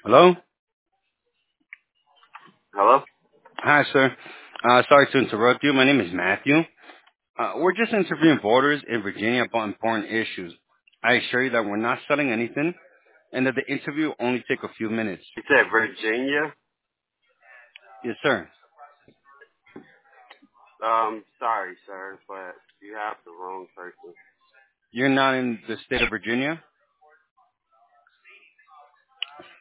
Hello? Hello? Hi, sir. Sorry to interrupt you. My name is Matthew. We're just interviewing voters in Virginia about important issues. I assure you that we're not selling anything and that the interview will only take a few minutes. You said Virginia? Yes, sir. Sorry, sir, but you have the wrong person. You're not in the state of Virginia?